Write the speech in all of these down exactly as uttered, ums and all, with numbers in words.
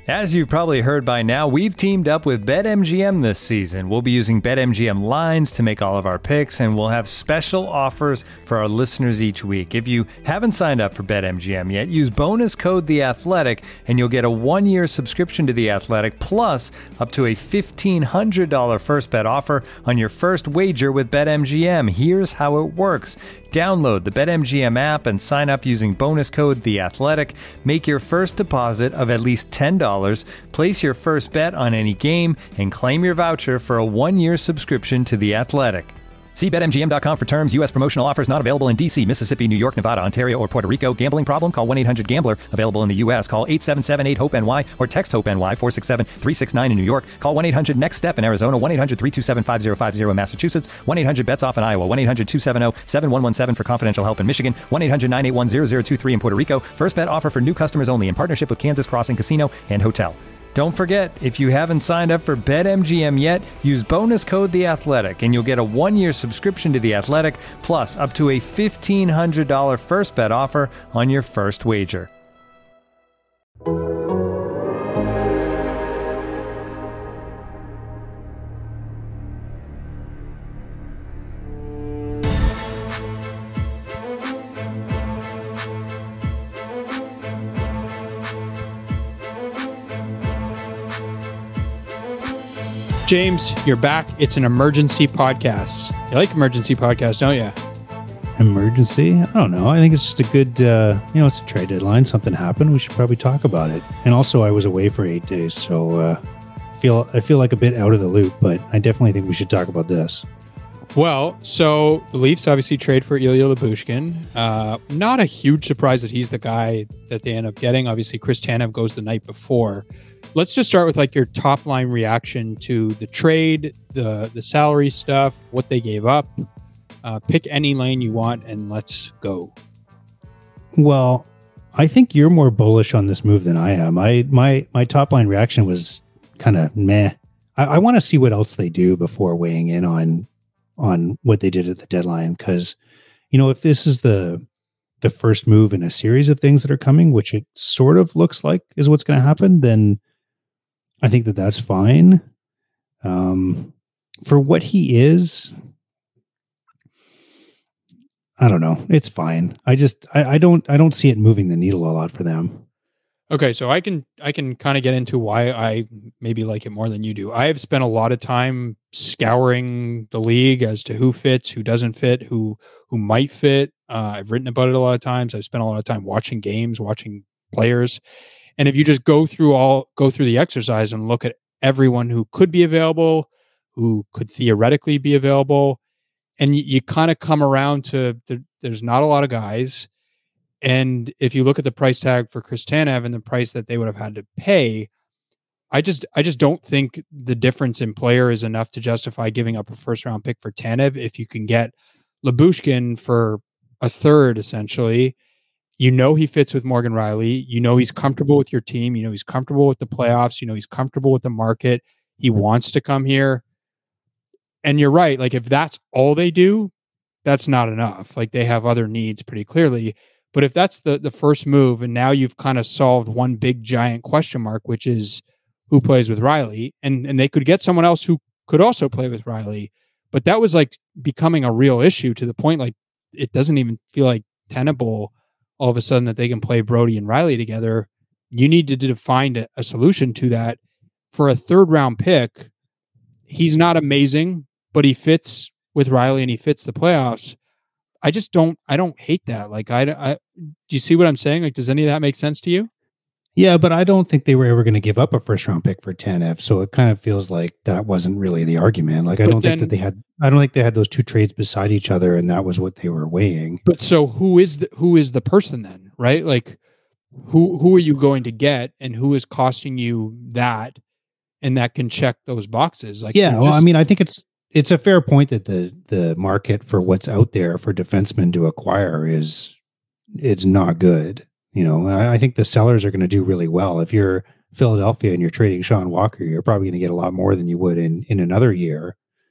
As you've probably heard by now, we've teamed up with BetMGM this season. We'll be using BetMGM lines to make all of our picks, and we'll have special offers for our listeners each week. If you haven't signed up for BetMGM yet, use bonus code The Athletic, and you'll get a one-year subscription to The Athletic, plus up to a fifteen hundred dollars first bet offer on your first wager with BetMGM. Here's how it works. Download the BetMGM app and sign up using bonus code The Athletic. Make your first deposit of at least ten dollars. Place your first bet on any game and claim your voucher for a one-year subscription to The Athletic. See Bet M G M dot com for terms. U S promotional offers not available in D C, Mississippi, New York, Nevada, Ontario, or Puerto Rico. Gambling problem? Call one eight hundred gambler. Available in the U S. Call eight seven seven eight hope N Y or text HOPE-NY four six seven three six nine in New York. Call one eight hundred next step in Arizona. one eight hundred three two seven five zero five zero in Massachusetts. one eight hundred bets off in Iowa. one eight hundred two seven zero seven one one seven for confidential help in Michigan. one eight hundred nine eight one zero zero two three in Puerto Rico. First bet offer for new customers only in partnership with Kansas Crossing Casino and Hotel. Don't forget, if you haven't signed up for BetMGM yet, use bonus code The Athletic, and you'll get a one-year subscription to The Athletic, plus up to a fifteen hundred dollars first bet offer on your first wager. James, you're back. It's an emergency podcast. You like emergency podcasts, don't you? Emergency? I don't know. I think it's just a good, uh, you know, it's a trade deadline. Something happened. We should probably talk about it. And also, I was away for eight days, so uh, feel I feel like a bit out of the loop, but I definitely think we should talk about this. Well, so the Leafs obviously trade for Ilya Lyubushkin. Uh, not a huge surprise that he's the guy that they end up getting. Obviously, Chris Tanev goes the night before. Let's just start with like your top line reaction to the trade, the the salary stuff, what they gave up. Uh, pick any lane you want and let's go. Well, I think you're more bullish on this move than I am. I my my top line reaction was kind of meh. I, I want to see what else they do before weighing in on on what they did at the deadline, because you know if this is the the first move in a series of things that are coming, which it sort of looks like is what's going to happen, then I think that that's fine. Um, for what he is, I don't know. It's fine. I just, I, I don't, I don't see it moving the needle a lot for them. Okay. So I can, I can kind of get into why I maybe like it more than you do. I have spent a lot of time scouring the league as to who fits, who doesn't fit, who, who might fit. Uh, I've written about it a lot of times. I've spent a lot of time watching games, watching players. And if you just go through all, go through the exercise and look at everyone who could be available, who could theoretically be available, and you, you kind of come around to the, there's not a lot of guys. And if you look at the price tag for Chris Tanev and the price that they would have had to pay, I just, I just don't think the difference in player is enough to justify giving up a first round pick for Tanev. If you can get Lyubushkin for a third, essentially. You know he fits with Morgan Rielly. You know he's comfortable with your team. You know he's comfortable with the playoffs. You know he's comfortable with the market. He wants to come here. And you're right. Like, if that's all they do, that's not enough. Like, they have other needs pretty clearly. But if that's the, the first move, and now you've kind of solved one big giant question mark, which is who plays with Rielly, and, and they could get someone else who could also play with Rielly. But that was like becoming a real issue to the point, like, it doesn't even feel like tenable all of a sudden that they can play Brody and Rielly together. You need to find a, a solution to that. For a third round pick, he's not amazing, but he fits with Rielly and he fits the playoffs. I just don't, I don't hate that. Like, I, I, do you see what I'm saying? Like, does any of that make sense to you? Yeah, but I don't think they were ever going to give up a first round pick for Tanev. So it kind of feels like that wasn't really the argument. Like, I but don't then, think that they had, I don't think they had those two trades beside each other and that was what they were weighing. But so who is the, who is the person then, right? Like, who, who are you going to get and who is costing you that? And that can check those boxes. Like, yeah, just, well, I mean, I think it's, it's a fair point that the, the market for what's out there for defensemen to acquire is, it's not good. You know, I think the sellers are going to do really well. If you're Philadelphia and you're trading Sean Walker, you're probably going to get a lot more than you would in, in another year.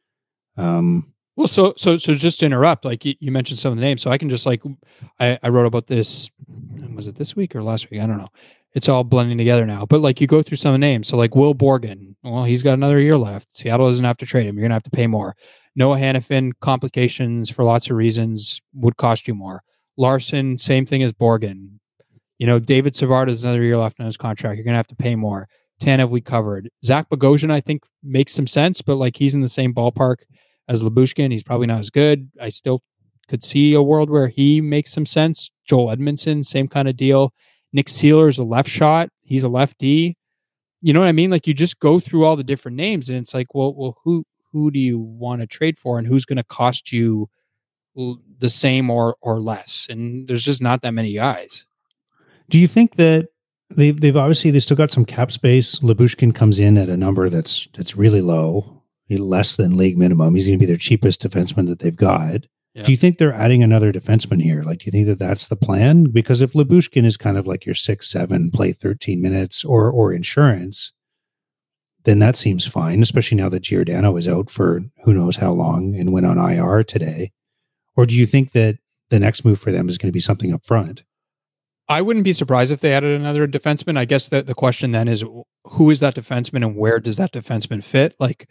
Um, well, so, so, so just to interrupt, like you, you mentioned some of the names, so I can just like, I, I wrote about this, was it this week or last week? I don't know. it's all blending together now. But like you go through some of the names. So like Will Borgen, well, he's got another year left. Seattle doesn't have to trade him. You're going to have to pay more. Noah Hannafin, complications for lots of reasons would cost you more. Larson, same thing as Borgen. You know, David Savard has another year left on his contract. You're going to have to pay more. Tanev, we covered. Zach Bogosian, I think, makes some sense, but like he's in the same ballpark as Lyubushkin. He's probably not as good. I still could see a world where he makes some sense. Joel Edmondson, same kind of deal. Nick Seeler is a left shot. He's a lefty. You know what I mean? Like you just go through all the different names, and it's like, well, well, who who do you want to trade for, and who's going to cost you the same or or less? And there's just not that many guys. Do you think that they've they've obviously they still got some cap space? Lyubushkin comes in at a number that's that's really low, less than league minimum. He's going to be their cheapest defenseman that they've got. Yeah. Do you think they're adding another defenseman here? Like, do you think that that's the plan? Because if Lyubushkin is kind of like your six, seven, play thirteen minutes or or insurance, then that seems fine, especially now that Giordano is out for who knows how long and went on I R today. Or do you think that the next move for them is going to be something up front? I wouldn't be surprised if they added another defenseman. I guess that the question then is, who is that defenseman and where does that defenseman fit? Like,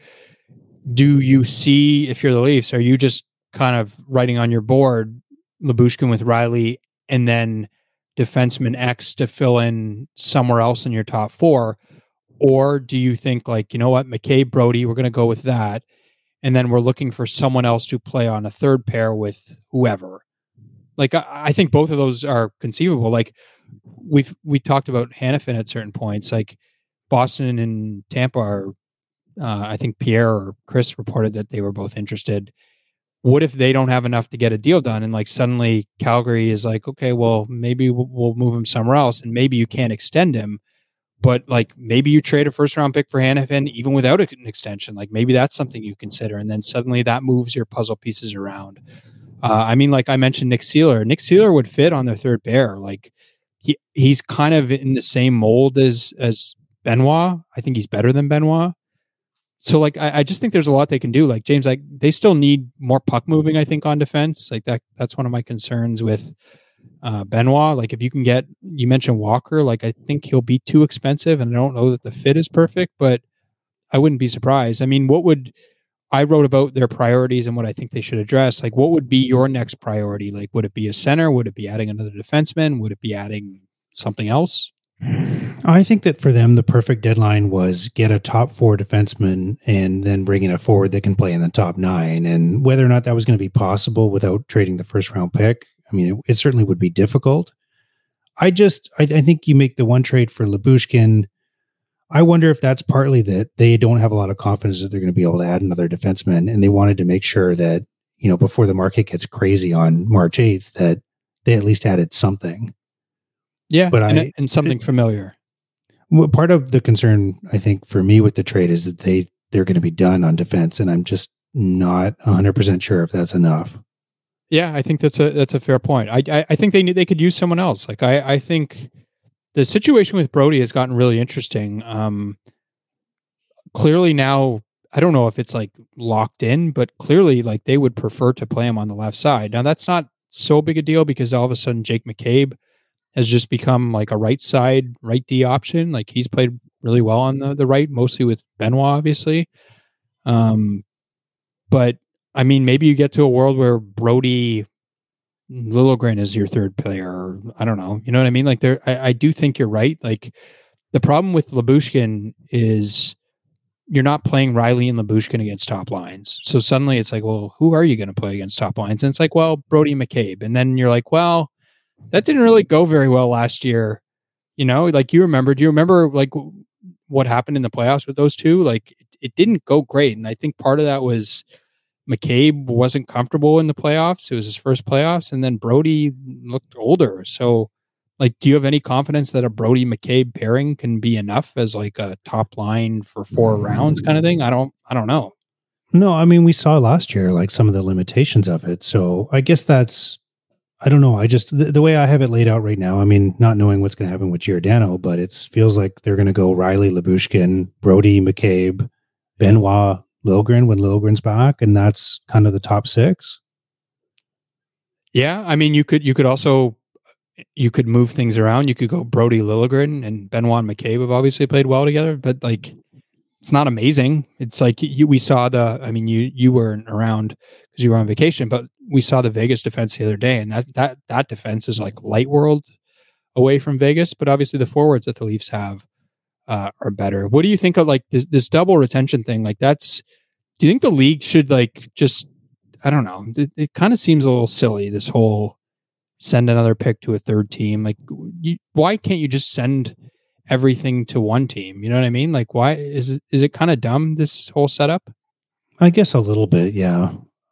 do you see, if you're the Leafs, are you just kind of writing on your board Lyubushkin with Riley and then defenseman X to fill in somewhere else in your top four? Or do you think like, you know what, McCabe, Brody, we're going to go with that. And then we're looking for someone else to play on a third pair with whoever. Like, I, I think both of those are conceivable. Like we've, we talked about Hannafin at certain points, like Boston and Tampa are, uh, I think Pierre or Chris reported that they were both interested. What if they don't have enough to get a deal done? And like suddenly Calgary is like, okay, well, maybe we'll, we'll move him somewhere else. And maybe you can't extend him, but like maybe you trade a first round pick for Hannafin even without an extension. Like maybe that's something you consider. And then suddenly that moves your puzzle pieces around. Uh, I mean, like I mentioned, Nick Seeler, Nick Seeler would fit on their third pair. Like he, he's kind of in the same mold as, as Benoit. I think he's better than Benoit. So like, I, I just think there's a lot they can do. Like James, like they still need more puck moving, I think, on defense. Like that, that's one of my concerns with uh, Benoit. Like if you can get, you mentioned Walker, like I think he'll be too expensive and I don't know that the fit is perfect, but I wouldn't be surprised. I mean, what would, I wrote about their priorities and what I think they should address. Like what would be your next priority? Like, would it be a center? Would it be adding another defenseman? Would it be adding something else? I think that for them, the perfect deadline was get a top four defenseman and then bring in a forward that can play in the top nine. And whether or not that was going to be possible without trading the first round pick, I mean, it, it certainly would be difficult. I just, I, I think you make the one trade for Lyubushkin. I wonder if that's partly that they don't have a lot of confidence that they're going to be able to add another defenseman. And they wanted to make sure that, you know, before the market gets crazy on March eighth, that they at least added something. Yeah, but and, I, and something it, familiar. Well, part of the concern, I think, for me with the trade is that they, they're going to be done on defense, and I'm just not one hundred percent sure if that's enough. Yeah, I think that's a that's a fair point. I I, I think they need, they could use someone else. Like I, I think the situation with Brody has gotten really interesting. Um, clearly now, I don't know if it's like locked in, but clearly like they would prefer to play him on the left side. Now that's not so big a deal because all of a sudden Jake McCabe has just become like a right side, right D option. Like he's played really well on the, the right, mostly with Benoit, obviously. Um, but I mean, maybe you get to a world where Brody Liljegren is your third player. Or, I don't know. You know what I mean? Like there, I, I do think you're right. Like the problem with Lyubushkin is you're not playing Riley and Lyubushkin against top lines. So suddenly it's like, well, who are you going to play against top lines? And it's like, well, Brody McCabe. And then you're like, well, that didn't really go very well last year. You know, like you remember, do you remember like what happened in the playoffs with those two? Like it, it didn't go great. And I think part of that was McCabe wasn't comfortable in the playoffs. It was his first playoffs. And then Brody looked older. So like, do you have any confidence that a Brody McCabe pairing can be enough as like a top line for four rounds kind of thing? I don't, I don't know. No, I mean, we saw last year, like some of the limitations of it. So I guess that's, I don't know. I just, the, the way I have it laid out right now, I mean, not knowing what's going to happen with Giordano, but it feels like they're going to go Riley, Lyubushkin, Brody, McCabe, Benoit, Liljegren when Liljegren's back. And that's kind of the top six. Yeah. I mean, you could, you could also, you could move things around. You could go Brody Lilligren and Benoit McCabe have obviously played well together, but like it's not amazing. It's like you, we saw the, I mean, you you weren't around because you were on vacation, but we saw the Vegas defense the other day, and that that that defense is like light world away from Vegas. But obviously the forwards that the Leafs have uh, are better. What do you think of like this, this double retention thing? Like that's, do you think the league should like just, I don't know, it, it kind of seems a little silly, this whole send another pick to a third team. Like, you, why can't you just send everything to one team? You know what I mean? Like, why is it, is it kind of dumb, this whole setup? I guess a little bit, yeah.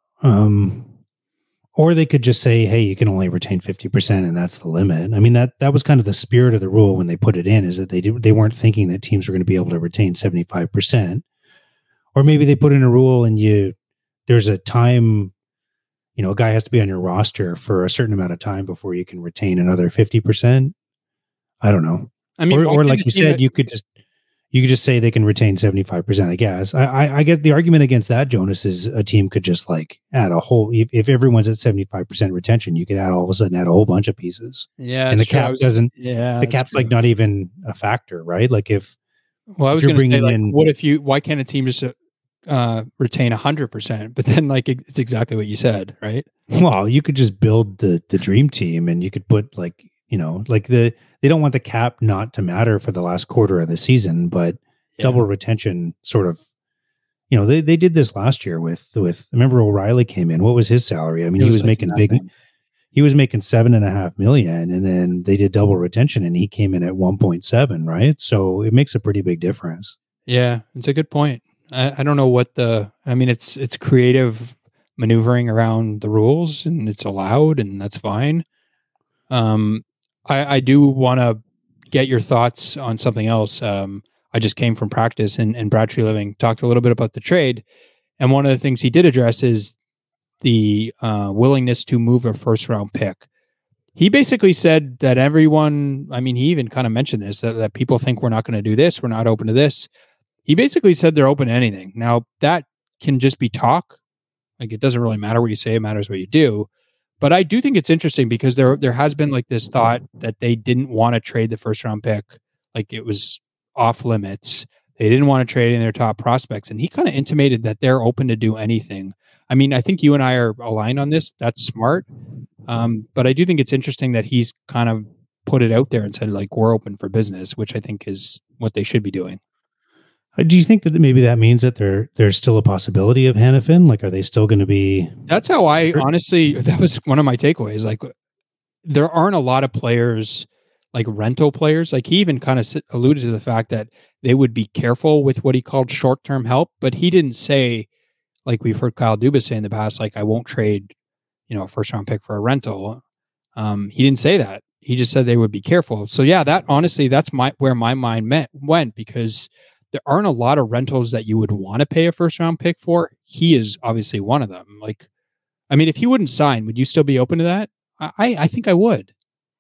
Um, or they could just say, hey, you can only retain fifty percent and that's the limit. I mean, that, that was kind of the spirit of the rule when they put it in, is that they did, they weren't thinking that teams were going to be able to retain seventy-five percent. Or maybe they put in a rule and you, there's a time, you know, a guy has to be on your roster for a certain amount of time before you can retain another fifty percent. I don't know. I mean, or, or like you said, that- you could just, you could just say they can retain seventy-five percent, I guess. I, I, I get the argument against that, Jonas, is a team could just like add a whole, if, if everyone's at seventy-five percent retention, you could add all of a sudden add a whole bunch of pieces. Yeah. And the true. cap was, doesn't, yeah, the cap's true. like not even a factor, right? Like if, well, I was if you're going to say, bringing like, in- what if you, why can't a team just uh, retain one hundred percent? But then, like, it's exactly what you said, right? well, you could just build the the dream team and you could put like, you know, like the, they don't want the cap not to matter for the last quarter of the season, but Yeah. double retention sort of, you know, they, they did this last year with, with, remember O'Reilly came in, what was his salary? I mean, It he was was like making big, nothing. he was making seven and a half million, and then they did double retention and he came in at one point seven, right? So it makes a pretty big difference. Yeah, it's a good point. I, I don't know what the, I mean, it's, it's creative maneuvering around the rules and it's allowed and that's fine. Um, I, I do want to get your thoughts on something else. Um, I just came from practice and, and Brad Treliving talked a little bit about the trade. And one of the things he did address is the uh, willingness to move a first round pick. He basically said that everyone, I mean, he even kind of mentioned this, that, that people think we're not going to do this. We're not open to this. He basically said they're open to anything. Now that can just be talk. Like it doesn't really matter what you say. It matters what you do. But I do think it's interesting because there, there has been like this thought that they didn't want to trade the first round pick. Like it was off limits. They didn't want to trade in their top prospects. And he kind of intimated that they're open to do anything. I mean, I think you and I are aligned on this. That's smart. Um, but I do think it's interesting that he's kind of put it out there and said, like, we're open for business, which I think is what they should be doing. Do you think that maybe that means that there there's still a possibility of Hanifin? Like, are they still going to be? That's how I Sure. honestly, that was one of my takeaways. Like, there aren't a lot of players, like rental players. Like, he even kind of alluded to the fact that they would be careful with what he called short term help, but he didn't say, like we've heard Kyle Dubas say in the past, like, I won't trade, you know, a first round pick for a rental. Um, he didn't say that. He just said they would be careful. So yeah, that honestly, that's my where my mind met, went because there aren't a lot of rentals that you would want to pay a first round pick for. He is obviously one of them. Like, I mean, if he wouldn't sign, would you still be open to that? I, I think I would.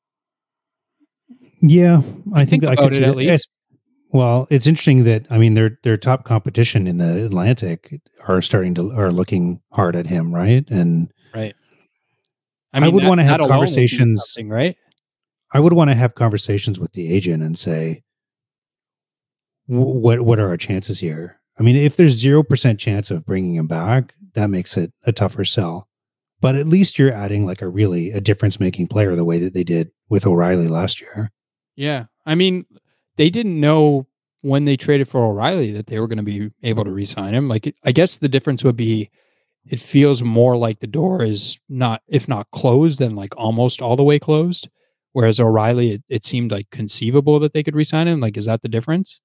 Yeah, I think think that I about could it see at that. least. Yes. Well, it's interesting that I mean their their top competition in the Atlantic are starting to are looking hard at him, right? And Right. I would that- wanna have that alone would be conversations- something, right? I would want to have conversations with the agent and say, "Wh- what what are our chances here? I mean, if there's zero percent chance of bringing him back, that makes it a tougher sell. But at least you're adding like a really a difference making player the way that they did with O'Reilly last year. Yeah. I mean, they didn't know when they traded for O'Reilly that they were going to be able to re-sign him. Like, it, I guess the difference would be it feels more like the door is not, if not closed, then like almost all the way closed. Whereas O'Reilly, it, it seemed like conceivable that they could re-sign him. Like, is that the difference?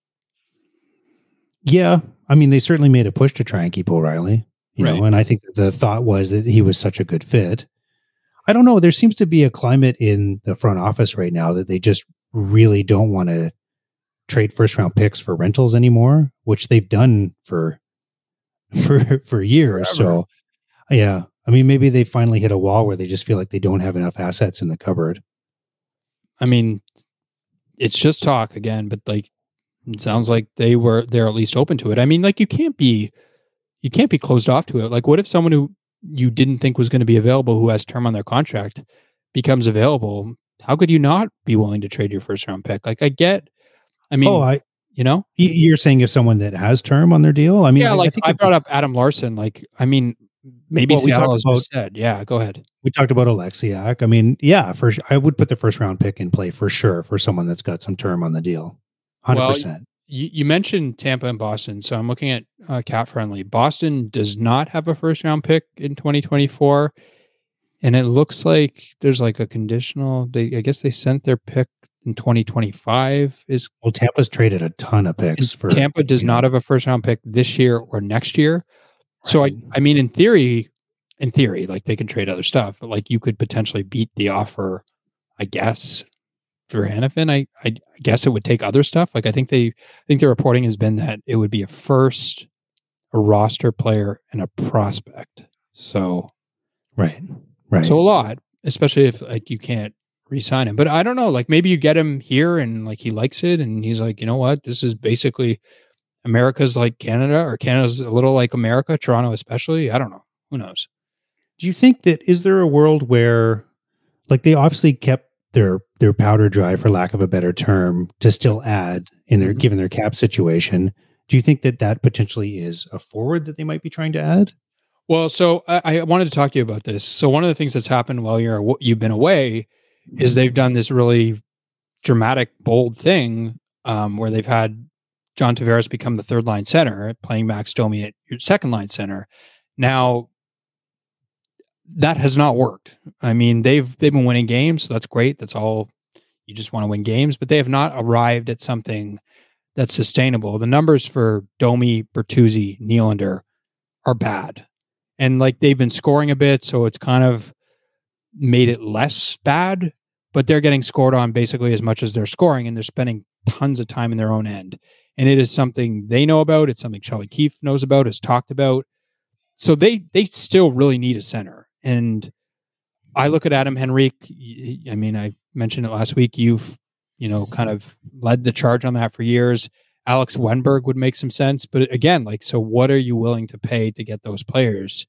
Yeah, I mean, they certainly made a push to try and keep O'Reilly, you Right. know, and I think that the thought was that he was such a good fit. I don't know. There seems to be a climate in the front office right now that they just really don't want to trade first round picks for rentals anymore, which they've done for for for years. Forever. So, yeah, I mean, maybe they finally hit a wall where they just feel like they don't have enough assets in the cupboard. I mean, it's just talk again, but like, it sounds like they were, they're at least open to it. I mean, like, you can't be, you can't be closed off to it. Like, what if someone who you didn't think was going to be available, who has term on their contract, becomes available? how could you not be willing to trade your first round pick? Like I get, I mean, oh, I, you know, you're saying if someone that has term on their deal, I mean, yeah, I, like I think I if brought it's- up Adam Larson. Like, I mean, maybe Well, we Seattle talked has about- just said, yeah, go ahead. we talked about Alexiak. I mean, yeah, for su- I would put the first round pick in play for sure for someone that's got some term on the deal. Hundred Well, percent. You, you mentioned Tampa and Boston, so I'm looking at uh, Cap Friendly. Boston does not have a first round pick in twenty twenty-four, and it looks like there's like a conditional. They, I guess, they sent their pick in twenty twenty-five. Is Well, Tampa's traded a ton of picks for Tampa does you know, not have a first round pick this year or next year. So Right. I, I mean, in theory, in theory, like they can trade other stuff, but like you could potentially beat the offer, I guess, for Hanifin. I, I guess it would take other stuff. Like I think they, I think the reporting has been that it would be a first, a roster player, and a prospect. So, right, right. so a lot, especially if like you can't re-sign him. But I don't know. Like maybe you get him here and like he likes it, and he's like, you know what, this is basically America's like Canada, or Canada's a little like America, Toronto especially. I don't know. Who knows? Do you think that is there a world where, like, they obviously kept their their powder dry, for lack of a better term, to still add in their Mhm. given their cap situation? Do you think that that potentially is a forward that they might be trying to add? Well, so I, I wanted to talk to you about this. So one of the things that's happened while you're you've been away is they've done this really dramatic, bold thing um, where they've had John Tavares become the third line center, playing Max Domi at your second line center. Now, that has not worked. I mean, they've they've been winning games, so that's great. That's all. You just want to win games, but they have not arrived at something that's sustainable. The numbers for Domi, Bertuzzi, Nylander are bad, and like they've been scoring a bit, so it's kind of made it less bad. But they're getting scored on basically as much as they're scoring, and they're spending tons of time in their own end. And it is something they know about. It's something Charlie Keefe knows about, has talked about. So they they still really need a center. And I look at Adam Henrique. I mean, I mentioned it last week. You've, you know, kind of led the charge on that for years. Alex Wenberg would make some sense. But again, like, so what are you willing to pay to get those players?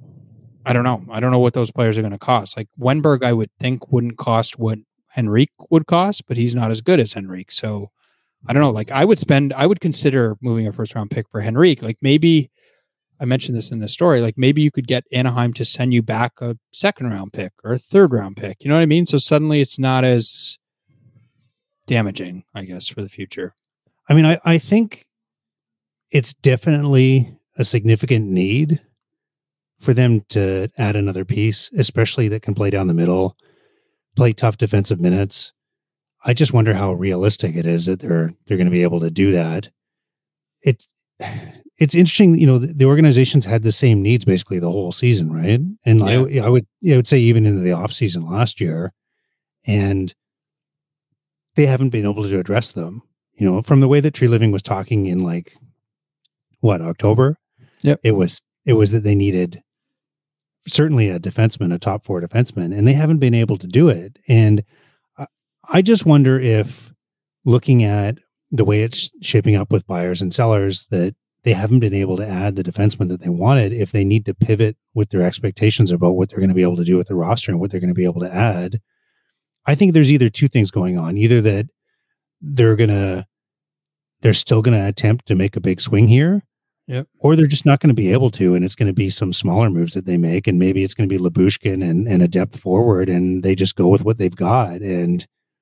I don't know. I don't know what those players are going to cost. Like Wenberg, I would think wouldn't cost what Henrique would cost, but he's not as good as Henrique. So I don't know. Like I would spend, I would consider moving a first round pick for Henrique. Like maybe, I mentioned this in the story, like maybe you could get Anaheim to send you back a second round pick or a third round pick. You know what I mean? So suddenly it's not as damaging, I guess, for the future. I mean, I, I think it's definitely a significant need for them to add another piece, especially that can play down the middle, play tough defensive minutes. I just wonder how realistic it is that they're they're going to be able to do that. It's it's interesting, you know, the, the organizations had the same needs basically the whole season, right? And Yeah. I I would I would say even into the off season last year, and they haven't been able to address them. You know, from the way that Tree Living was talking in like what October, Yep. it was it was that they needed certainly a defenseman, a top four defenseman, and they haven't been able to do it. And I, I just wonder if, looking at the way it's shaping up with buyers and sellers, that they haven't been able to add the defenseman that they wanted, if they need to pivot with their expectations about what they're going to be able to do with the roster and what they're going to be able to add. I think there's either two things going on: either that they're gonna they're still going to attempt to make a big swing here, Yep. or they're just not going to be able to, and it's going to be some smaller moves that they make, and maybe it's going to be Lyubushkin and, and a depth forward, and they just go with what they've got. And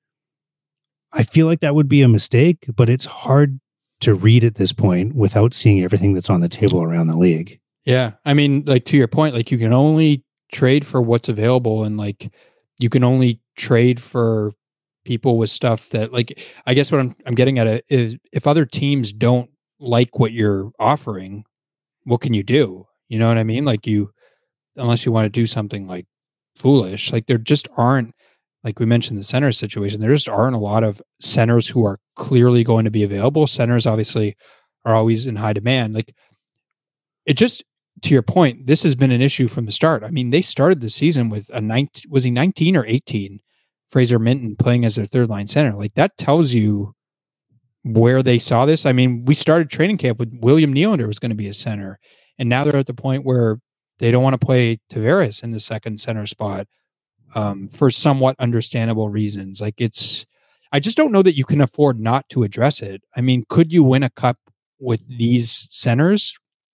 I feel like that would be a mistake, but it's hard to read at this point without seeing everything that's on the table around the league. Yeah. I mean, like to your point, like you can only trade for what's available, and like you can only trade for people with stuff that, like, I guess what I'm I'm getting at it is, if other teams don't like what you're offering, what can you do? You know what I mean? Like you, unless you want to do something like foolish, like there just aren't, like we mentioned the center situation, there just aren't a lot of centers who are clearly going to be available. Centers obviously are always in high demand. Like it just, to your point, this has been an issue from the start. I mean, they started the season with a nineteen, was he nineteen or eighteen? Fraser Minton playing as their third line center. Like that tells you where they saw this. I mean, we started training camp with William Nylander was going to be a center, and now they're at the point where they don't want to play Tavares in the second center spot. um, for somewhat understandable reasons. Like it's, I just don't know that you can afford not to address it. I mean, could you win a cup with these centers?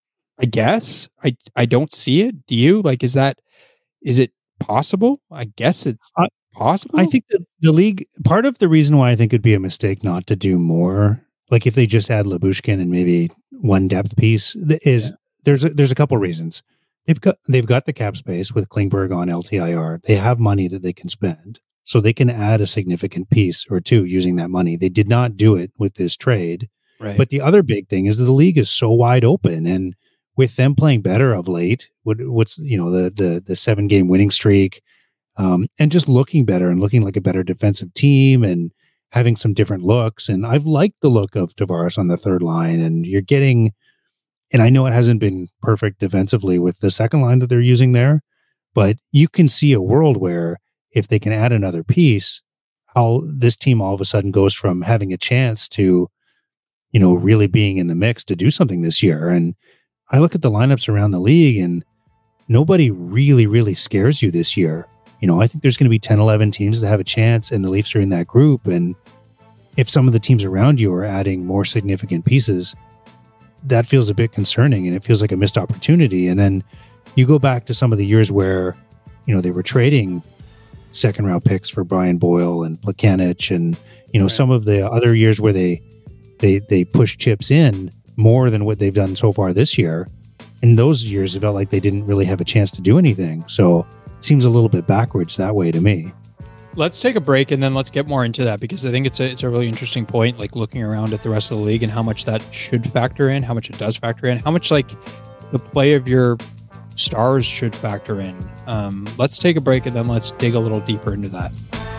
I guess I I don't see it. Do you? Like, is that is it possible? I guess it's I, possible. I think that the league, part of the reason why I think it'd be a mistake not to do more, like if they just add Lyubushkin and maybe one depth piece, is yeah. there's a, there's a couple reasons. They've got they've got the cap space with Klingberg on L T I R. They have money that they can spend, so they can add a significant piece or two using that money. They did not do it with this trade. Right. But the other big thing is that the league is so wide open, and with them playing better of late, what, what's you know the the the seven game winning streak, um, and just looking better and looking like a better defensive team and having some different looks. And I've liked the look of Tavares on the third line, and you're getting. And I know it hasn't been perfect defensively with the second line that they're using there, but you can see a world where if they can add another piece, how this team all of a sudden goes from having a chance to, you know, really being in the mix to do something this year. And I look at the lineups around the league and nobody really, really scares you this year. You know, I think there's going to be ten, eleven teams that have a chance, and the Leafs are in that group. And if some of the teams around you are adding more significant pieces, that feels a bit concerning, and it feels like a missed opportunity. And then you go back to some of the years where, you know, they were trading second round picks for Brian Boyle and Plekanec, and, you know, right. some of the other years where they, they, they pushed chips in more than what they've done so far this year. In those years, it felt like they didn't really have a chance to do anything. So it seems a little bit backwards that way to me. Let's take a break and then let's get more into that, because I think it's a it's a really interesting point, like looking around at the rest of the league and how much that should factor in, how much it does factor in, how much like the play of your stars should factor in. Um, let's take a break and then let's dig a little deeper into that.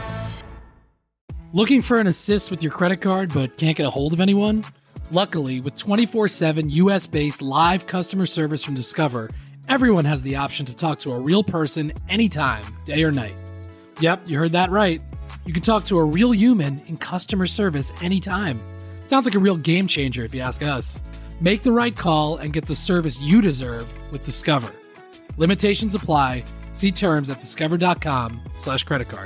Looking for an assist with your credit card but can't get a hold of anyone? Luckily, with twenty-four seven U S-based live customer service from Discover, everyone has the option to talk to a real person anytime, day or night. Yep, you heard that right. You can talk to a real human in customer service anytime. Sounds like a real game changer if you ask us. Make the right call and get the service you deserve with Discover. Limitations apply. See terms at discover.com slash credit card.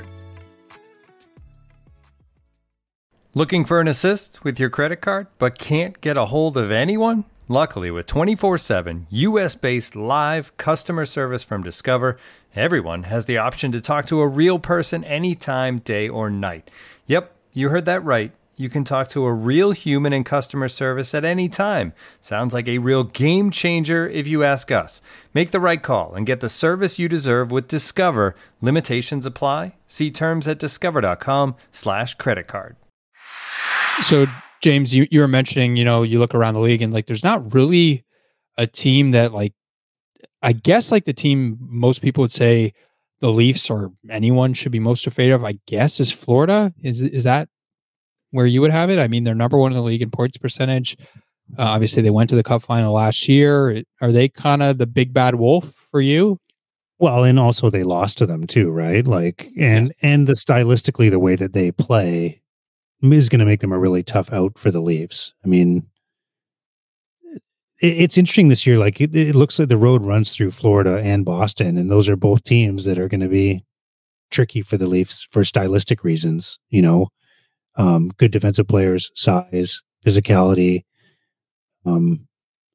Looking for an assist with your credit card, but can't get a hold of anyone? Luckily, with twenty-four seven U S-based live customer service from Discover, everyone has the option to talk to a real person anytime, day or night. Yep, you heard that right. You can talk to a real human in customer service at any time. Sounds like a real game changer if you ask us. Make the right call and get the service you deserve with Discover. Limitations apply. See terms at discover.com slash credit card. So, James, you, you were mentioning, you know, you look around the league and like there's not really a team that, like, I guess like the team most people would say the Leafs or anyone should be most afraid of, I guess, is Florida. Is is that where you would have it? I mean, they're number one in the league in points percentage. Uh, obviously, they went to the Cup final last year. Are they kind of the big bad wolf for you? Well, and also they lost to them too, right? Like, and yeah. and the stylistically, the way that they play is going to make them a really tough out for the Leafs. I mean, it, it's interesting this year. Like, it, it looks like the road runs through Florida and Boston, and those are both teams that are going to be tricky for the Leafs for stylistic reasons. You know, um, good defensive players, size, physicality. Um,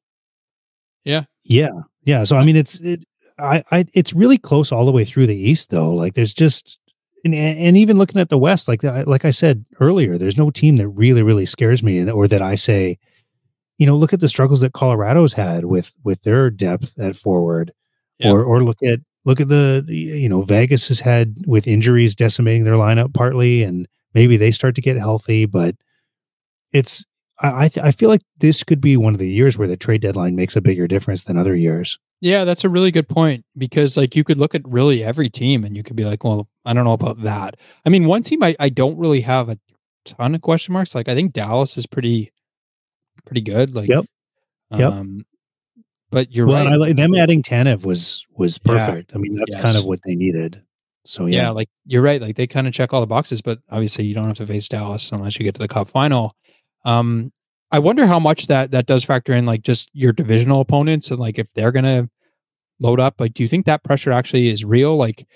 yeah, yeah, yeah. So I mean, it's it. I, I, it's really close all the way through the East, though. Like, there's just. And, and even looking at the West, like like I said earlier, there's no team that really, really scares me, or that I say, you know, look at the struggles that Colorado's had with with their depth at forward, yeah. or or look at look at the you know Vegas has had with injuries decimating their lineup partly, and maybe they start to get healthy, but it's I I, th- I feel like this could be one of the years where the trade deadline makes a bigger difference than other years. Yeah, that's a really good point, because like you could look at really every team and you could be like, well, I don't know about that. I mean, one team I, I don't really have a ton of question marks. Like, I think Dallas is pretty, pretty good. Like, yep. Yep. Um, but you're well, right. I like them adding Tanev was, was perfect. Yeah. I mean, that's yes. kind of what they needed. So, yeah. yeah, like you're right. Like they kind of check all the boxes, but obviously you don't have to face Dallas unless you get to the Cup final. Um, I wonder how much that, that does factor in, like just your divisional opponents, and like if they're going to load up. Like, do you think that pressure actually is real? Like,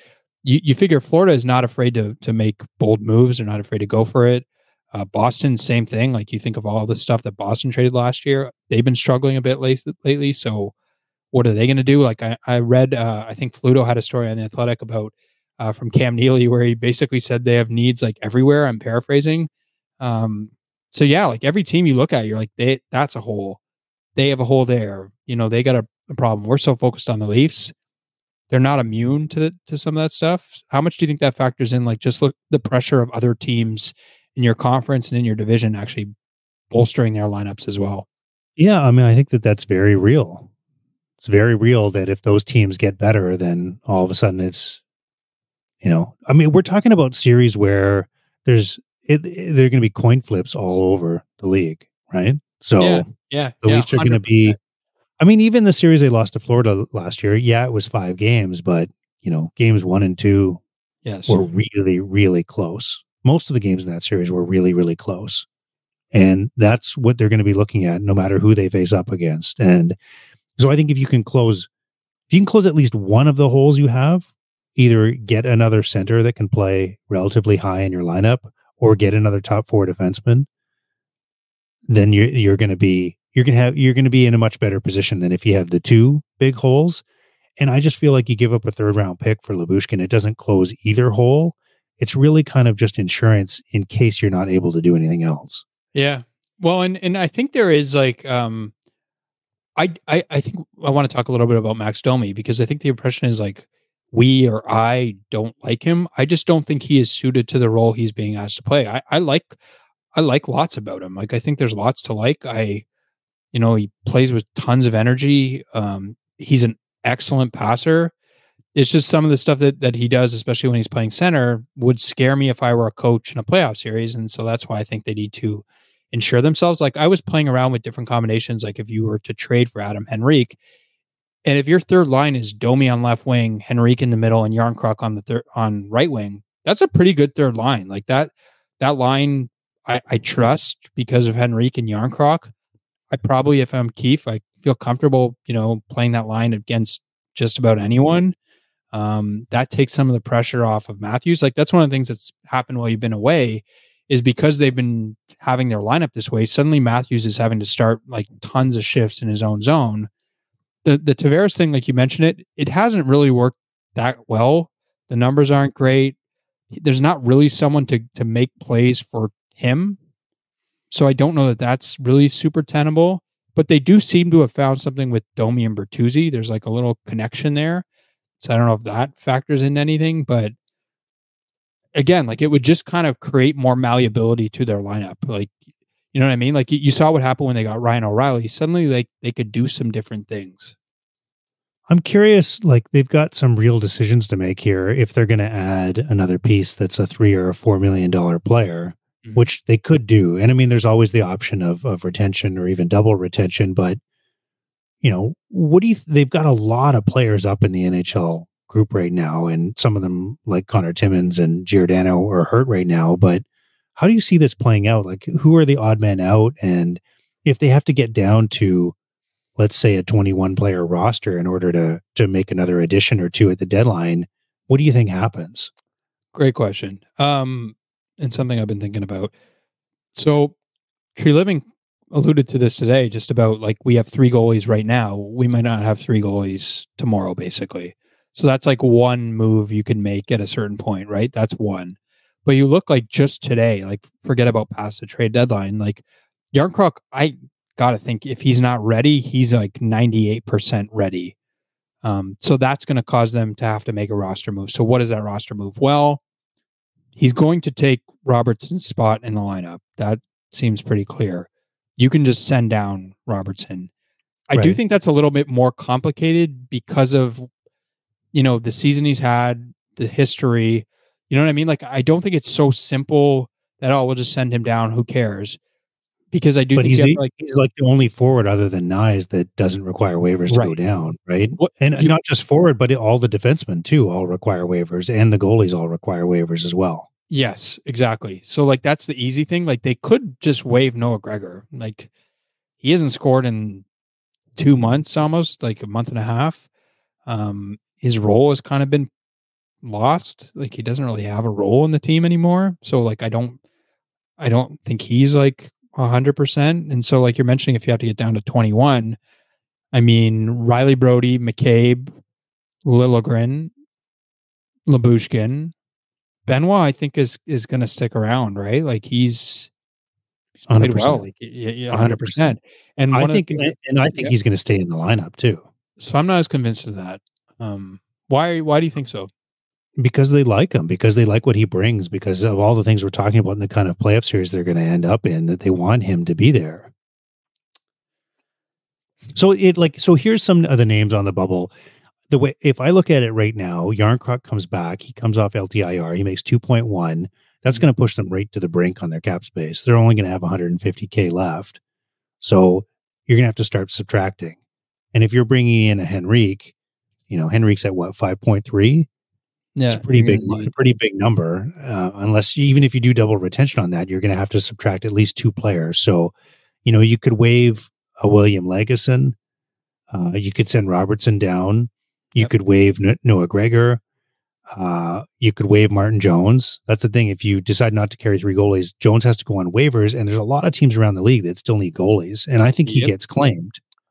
you, you figure Florida is not afraid to to make bold moves. They're not afraid to go for it. Uh, Boston, same thing. Like you think of all the stuff that Boston traded last year, they've been struggling a bit late, lately. So what are they going to do? Like I, I read, uh, I think Fluto had a story on The Athletic about uh, from Cam Neely where he basically said they have needs like everywhere. I'm paraphrasing. Um, so yeah, like every team you look at, you're like, they that's a hole. They have a hole there. You know, they got a, a problem. We're so focused on the Leafs. They're not immune to to some of that stuff. How much do you think that factors in? Like just look the pressure of other teams in your conference and in your division actually bolstering their lineups as well. Yeah, I mean, I think that that's very real. It's very real that if those teams get better, then all of a sudden it's, you know, I mean, we're talking about series where there's it, it, there are going to be coin flips all over the league, right? So yeah, yeah, the yeah, Leafs are going to be. I mean, even the series they lost to Florida last year, yeah, it was five games, but you know, games one and two yes. were really, really close. Most of the games in that series were really, really close. And that's what they're going to be looking at no matter who they face up against. And so I think if you can close, if you can close at least one of the holes you have, either get another center that can play relatively high in your lineup or get another top four defenseman, then you're, you're going to be, you're going to have, you're going to be in a much better position than if you have the two big holes. And I just feel like you give up a third round pick for Lyubushkin. It doesn't close either hole. It's really kind of just insurance in case you're not able to do anything else. Yeah. Well, and, and I think there is like, um, I, I, I think I want to talk a little bit about Max Domi because I think the impression is like we or I don't like him. I just don't think he is suited to the role he's being asked to play. I, I like, I like lots about him. Like, I think there's lots to like. I, you know, he plays with tons of energy. Um, he's an excellent passer. It's just some of the stuff that, that he does, especially when he's playing center, would scare me if I were a coach in a playoff series. And so that's why I think they need to ensure themselves. Like I was playing around with different combinations. Like if you were to trade for Adam Henrique, and if your third line is Domi on left wing, Henrique in the middle, and Yarncroc on the third on right wing, that's a pretty good third line. Like that, that line I, I trust because of Henrique and Yarncroc. I probably, if I'm Keefe, I feel comfortable, you know, playing that line against just about anyone. Um, that takes some of the pressure off of Matthews. Like that's one of the things that's happened while you've been away is because they've been having their lineup this way. Suddenly Matthews is having to start like tons of shifts in his own zone. The the Tavares thing, like you mentioned it, it hasn't really worked that well. The numbers aren't great. There's not really someone to to make plays for him. So I don't know that that's really super tenable, but they do seem to have found something with Domi and Bertuzzi. There's like a little connection there. So I don't know if that factors in anything, but again, like it would just kind of create more malleability to their lineup. Like, you know what I mean? Like you saw what happened when they got Ryan O'Reilly. Suddenly like they could do some different things. I'm curious, like they've got some real decisions to make here. If they're going to add another piece that's a three or a four million dollar player, mm-hmm. which they could do. And I mean, there's always the option of, of retention or even double retention, but you know, what do you, th- they've got a lot of players up in the N H L group right now. And some of them like Connor Timmins and Giordano are hurt right now, but how do you see this playing out? Like who are the odd men out? And if they have to get down to, let's say a twenty-one player roster in order to, to make another addition or two at the deadline, what do you think happens? Great question. Um, and something I've been thinking about. So Tree Living alluded to this today, just about like we have three goalies right now. We might not have three goalies tomorrow, basically. So that's like one move you can make at a certain point, right? That's one. But you look like just today, like forget about past the trade deadline. Like Yarncroc, I gotta think if he's not ready, he's like ninety-eight percent ready. Um, so that's going to cause them to have to make a roster move. So what is that roster move? Well, he's going to take Robertson's spot in the lineup. That seems pretty clear. You can just send down Robertson. I right. do think that's a little bit more complicated because of, you know, the season he's had, the history. You know what I mean? Like, I don't think it's so simple that, oh, we'll just send him down. Who cares? Because I do but think he's, you have to, like, he's like the only forward other than Nyes that doesn't require waivers to right. go down, right? What, and you, not just forward, but all the defensemen too all require waivers, and the goalies all require waivers as well. Yes, exactly. So like that's the easy thing. Like they could just waive Noah Gregor. Like he hasn't scored in two months, almost like a month and a half. Um, his role has kind of been lost. Like he doesn't really have a role in the team anymore. So like I don't I don't think he's like a hundred percent. And so like you're mentioning, if you have to get down to twenty-one, I mean Riley Brody, McCabe, Liljegren, Lyubushkin, Benoit, I think is is going to stick around, right? Like he's, he's played well, like yeah, one hundred percent. And I one think, of the and, and I think yeah. he's going to stay in the lineup too. So I'm not as convinced of that. Um, why? Why do you think so? Because they like him, because they like what he brings, because of all the things we're talking about in the kind of playoff series they're going to end up in, that they want him to be there. So it like so here's some of the names on the bubble. The way, if I look at it right now, Yarncroc comes back. He comes off L T I R. He makes two point one. That's going to push them right to the brink on their cap space. They're only going to have one hundred fifty K left. So you're going to have to start subtracting. And if you're bringing in a Henrique, you know, Henrique's at what, five point three? Yeah. It's a pretty big, need... pretty big number. Uh, unless you, even if you do double retention on that, you're going to have to subtract at least two players. So, you know, you could waive a William Lagesson. Uh, you could send Robertson down. You yep. could waive Noah Gregor. Uh, you could waive Martin Jones. That's the thing. If you decide not to carry three goalies, Jones has to go on waivers, and there's a lot of teams around the league that still need goalies, and I think he yep. gets claimed.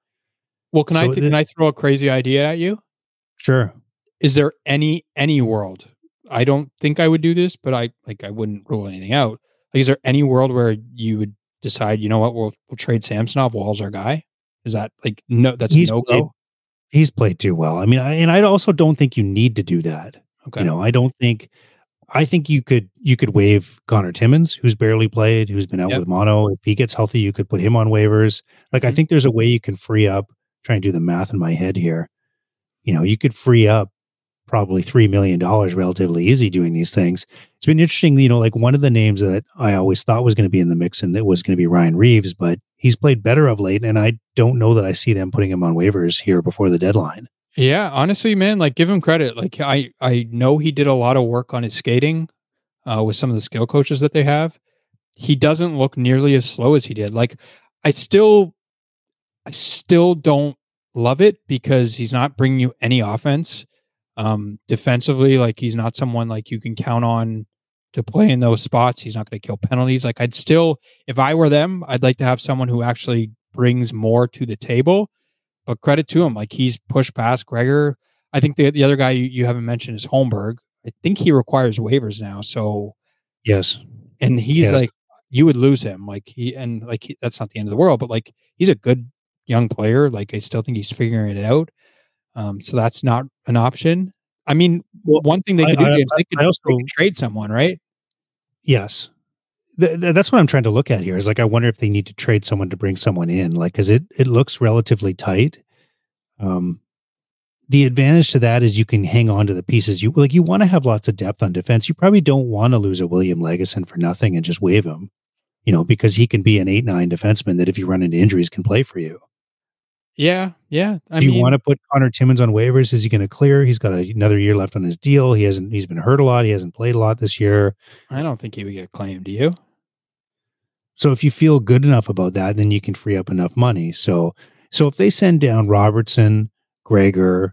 Well, can so I th- the, can I throw a crazy idea at you? Sure. Is there any any world? I don't think I would do this, but I like I wouldn't rule anything out. Like, is there any world where you would decide, you know what, we'll we'll trade Samsonov, Wall's our guy? Is that like no? That's he's no played, go. He's played too well. I mean, I, and I also don't think you need to do that. Okay. You know, I don't think. I think you could you could waive Connor Timmins, who's barely played, who's been out yep. with mono. If he gets healthy, you could put him on waivers. Like mm-hmm. I think there's a way you can free up. Trying to do the math in my head here. You know, you could free up probably three million dollars relatively easy doing these things. It's been interesting. You know, like one of the names that I always thought was going to be in the mix and that was going to be Ryan Reeves, but he's played better of late. And I don't know that I see them putting him on waivers here before the deadline. Yeah, honestly, man, like give him credit. Like I, I know he did a lot of work on his skating uh, with some of the skill coaches that they have. He doesn't look nearly as slow as he did. Like I still, I still don't love it because he's not bringing you any offense. Um, defensively, like he's not someone like you can count on to play in those spots. He's not going to kill penalties. Like I'd still, if I were them, I'd like to have someone who actually brings more to the table. But credit to him, like he's pushed past Gregor. I think the the other guy you, you haven't mentioned is Holmberg. I think he requires waivers now. So yes, and he's yes. like you would lose him. Like he and like he, that's not the end of the world. But like he's a good young player. Like I still think he's figuring it out. Um, so that's not an option. I mean, well, one thing they could I, do, James, I, I, they, could, I also, they could trade someone, right? Yes. Th- th- that's what I'm trying to look at here is like, I wonder if they need to trade someone to bring someone in, like, cause it, it looks relatively tight. Um, the advantage to that is you can hang on to the pieces you like. You want to have lots of depth on defense. You probably don't want to lose a William Lagesson for nothing and just waive him, you know, because he can be an eight, nine defenseman that if you run into injuries can play for you. Yeah, yeah. I Do you mean, want to put Connor Timmins on waivers? Is he going to clear? He's got a, another year left on his deal. He hasn't. He's been hurt a lot. He hasn't played a lot this year. I don't think he would get claimed. Do you? So if you feel good enough about that, then you can free up enough money. So, so if they send down Robertson, Gregor,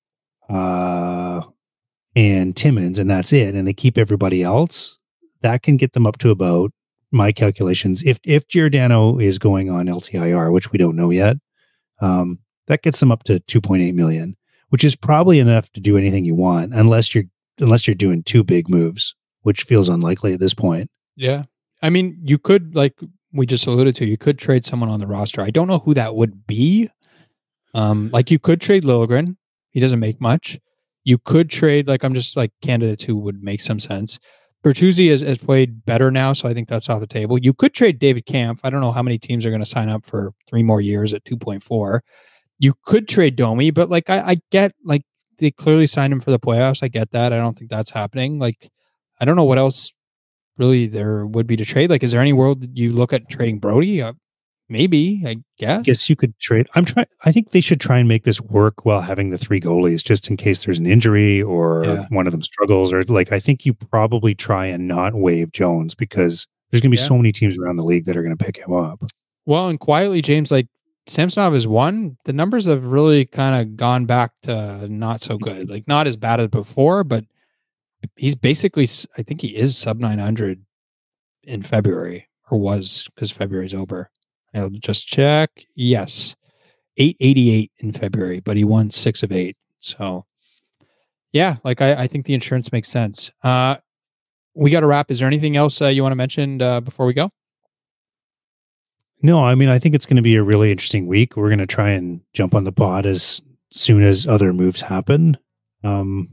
uh, and Timmins, and that's it, and they keep everybody else, that can get them up to about my calculations. If if Giordano is going on L T I R, which we don't know yet. Um, that gets them up to two point eight million, which is probably enough to do anything you want, unless you're unless you're doing two big moves, which feels unlikely at this point. Yeah, I mean, you could, like we just alluded to, you could trade someone on the roster. I don't know who that would be. Um, like you could trade Liljegren. He doesn't make much. You could trade, like I'm just like candidates who would make some sense. Bertuzzi has, has played better now, so I think that's off the table. You could trade David Kampf. I don't know how many teams are going to sign up for three more years at two point four. You could trade Domi, but like I, I get, like they clearly signed him for the playoffs. I get that. I don't think that's happening. Like I don't know what else really there would be to trade. Like, is there any world that you look at trading Brody? Uh, maybe, I guess. Guess you could trade. I'm trying. I think they should try and make this work while having the three goalies, just in case there's an injury or yeah. one of them struggles. Or like, I think you probably try and not waive Jones because there's going to be yeah. so many teams around the league that are going to pick him up. Well, and quietly, James, like Samsonov is one. The numbers have really kind of gone back to not so good. Like not as bad as before, but he's basically, I think he is sub nine hundred in February, or was, because February's over. I'll just check. Yes, eight eighty-eight in February, but he won six of eight. So yeah, like I, I think the insurance makes sense. Uh, we got to wrap. Is there anything else uh, you want to mention uh, before we go? No, I mean, I think it's going to be a really interesting week. We're going to try and jump on the pod as soon as other moves happen. Um,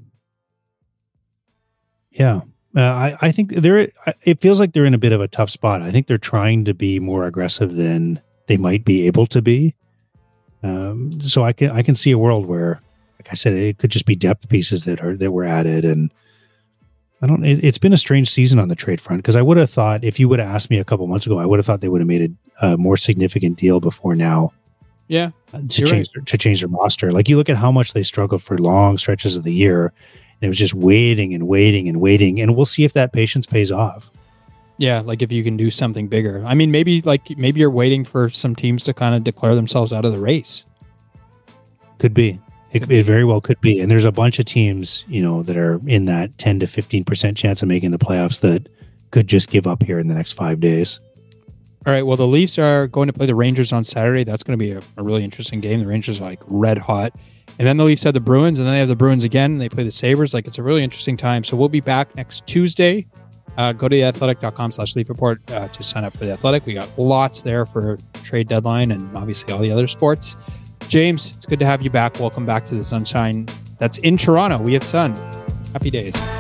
yeah, uh, I, I think they're, it feels like they're in a bit of a tough spot. I think they're trying to be more aggressive than they might be able to be. Um, so I can, I can see a world where, like I said, it could just be depth pieces that are, that were added. And I don't, it, it's been a strange season on the trade front, because I would have thought, if you would have asked me a couple months ago, I would have thought they would have made a, a more significant deal before now. Yeah. To change right. their, to change their roster. Like, you look at how much they struggled for long stretches of the year, and it was just waiting and waiting and waiting. And we'll see if that patience pays off. Yeah. Like, if you can do something bigger. I mean, maybe like, maybe you're waiting for some teams to kind of declare themselves out of the race. Could be. It, it very well could be. And there's a bunch of teams, you know, that are in that ten to fifteen percent chance of making the playoffs that could just give up here in the next five days. All right. Well, the Leafs are going to play the Rangers on Saturday. That's going to be a, a really interesting game. The Rangers are like red hot. And then the Leafs have the Bruins, and then they have the Bruins again. And they play the Sabres. Like, it's a really interesting time. So we'll be back next Tuesday. Uh, go to theathletic.com slash Leaf Report uh, to sign up for The Athletic. We got lots there for trade deadline and obviously all the other sports. James, it's good to have you back. Welcome back to the sunshine that's in Toronto. We have sun. Happy days.